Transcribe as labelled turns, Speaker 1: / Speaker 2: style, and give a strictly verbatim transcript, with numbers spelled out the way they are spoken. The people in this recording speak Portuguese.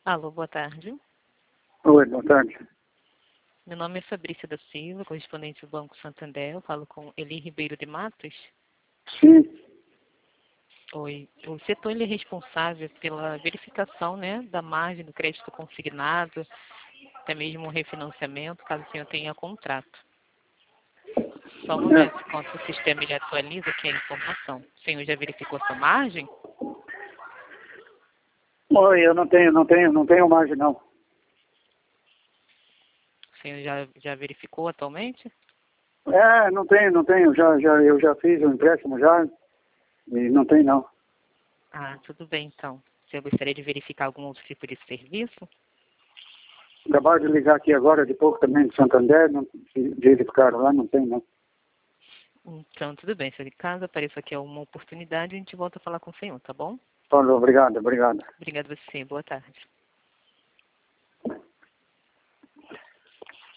Speaker 1: Alô, boa tarde.
Speaker 2: Oi, boa tarde.
Speaker 1: Meu nome é Fabrícia da Silva, correspondente do Banco Santander. Eu falo com Eli Ribeiro de Matos.
Speaker 2: Sim.
Speaker 1: Oi. O setor ele é responsável pela verificação, né, da margem do crédito consignado, até mesmo o refinanciamento, caso o senhor tenha contrato. Só um momento,
Speaker 2: É.
Speaker 1: enquanto o sistema ele atualiza aqui a informação. O senhor já verificou sua margem?
Speaker 2: Oi, eu não tenho, não tenho, não tenho margem não.
Speaker 1: O senhor já, já verificou atualmente?
Speaker 2: É, não tenho, não tenho. Já, já, eu já fiz o empréstimo já e não tem não.
Speaker 1: Ah, tudo bem então. O senhor gostaria de verificar algum outro tipo de serviço?
Speaker 2: Acabaram de ligar aqui agora, de pouco também de Santander, não, de verificaram lá, não tem não.
Speaker 1: Então, tudo bem. Se caso apareça aqui alguma oportunidade, a gente volta a falar com o senhor, tá bom?
Speaker 2: Falou, obrigado, obrigado.
Speaker 1: Obrigada a você. Boa tarde.